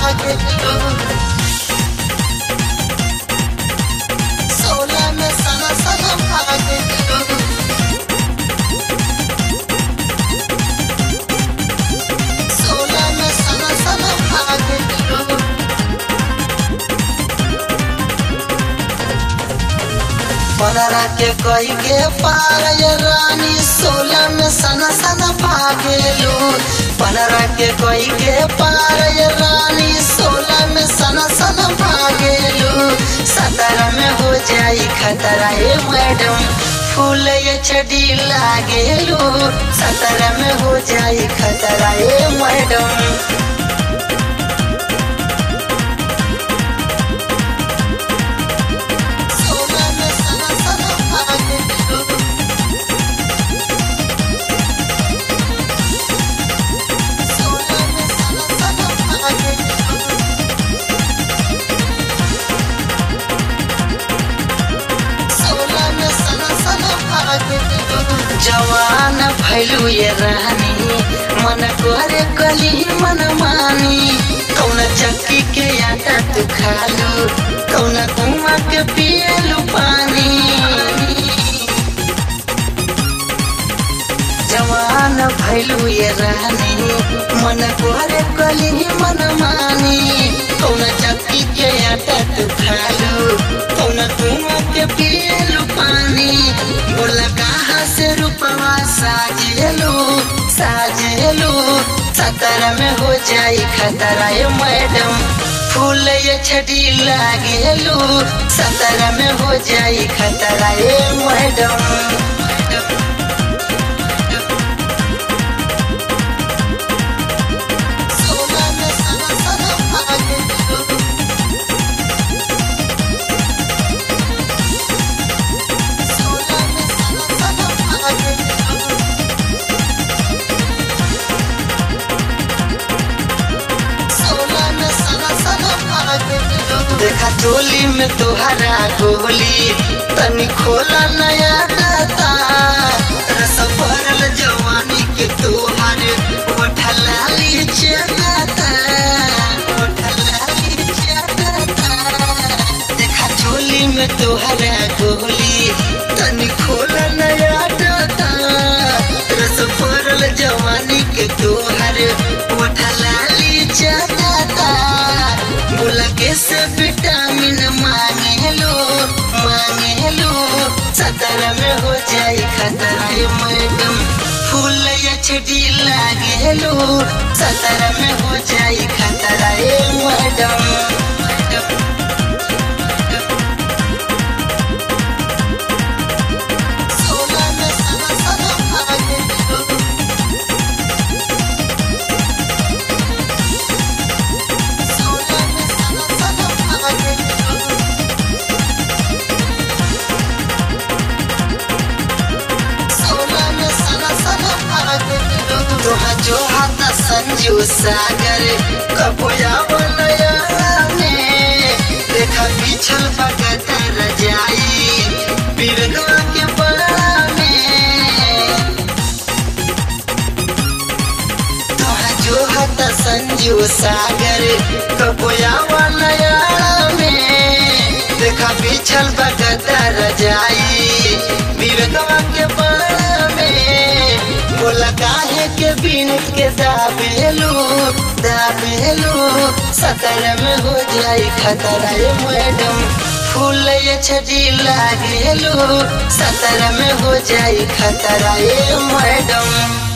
भागे लो 16 में सना सना भागे लो 16 में सना सना भागे लो 15 के कोई के पार ये रानी 16 में सना सना भागे लो 15 के कोई के पार ये रानी 16 में सना सना भागे लो 17 में हो जाई खतरा ये मैडम फूल ये छड़ी लागे लो 17 में हो जाई खतरा ये मैडम 16 में सना सना भागे लो 16 में सना सना भागे लो 16 में सना सना भागे लो जवान भैलू ये रानी मन करे कली मन मानी कौन चक्की के आटा तू खालू कौन कुआं के पियलू पानी जवान भैलू ये रानी मन करे कली मन मानी कौन चक्की के आटा तू खालू कौन कुआं के पियलू पानी बोला कहाँ से रुपवा साजेलू 17 में हो जाई खतरा ये मैडम फूल ये छड़ी लागे लो 17 में हो जाई खतरा ये मैडम 16 में सना सना भागे लो 16 में सना सना भागे लो 16 में सना सना भागे लो देखा चोली में तुहरा गोली तनी खोला नया दाता रस भरल जवानी के तुहार ओठलाली चगाता ओठलाली चगाता देखा चोली में तुहरा गोली तनी खोला नया दाता रस भरल जवानी के तुहार ओठलाली चगाता बोला कैसे विटामिन मांगे लो 17 में हो जाई खतरा ये मैडम फूल ये छड़ी लागे लो 17 में हो जाई खतरा ये मैडम 16 में सना सना भागे लो 16 में सना सना भागे लो 16 में सना सना भागे लो तोहा जो हाथ संजू सागर कबोया बनया में देखा पिछल भगत रजाई बिरगवा के बड़ा में तोहा जो हाथ संजू सागर कबोया बनया में देखा पिछल भगत रजाई बिरगवा के बड़ा में बोला काहे के बिन के दाबेलू 17 में हो जाई खतरा ये मैडम फूल ये छड़ी लागे लो 17 में हो जाई खतरा ये मैडम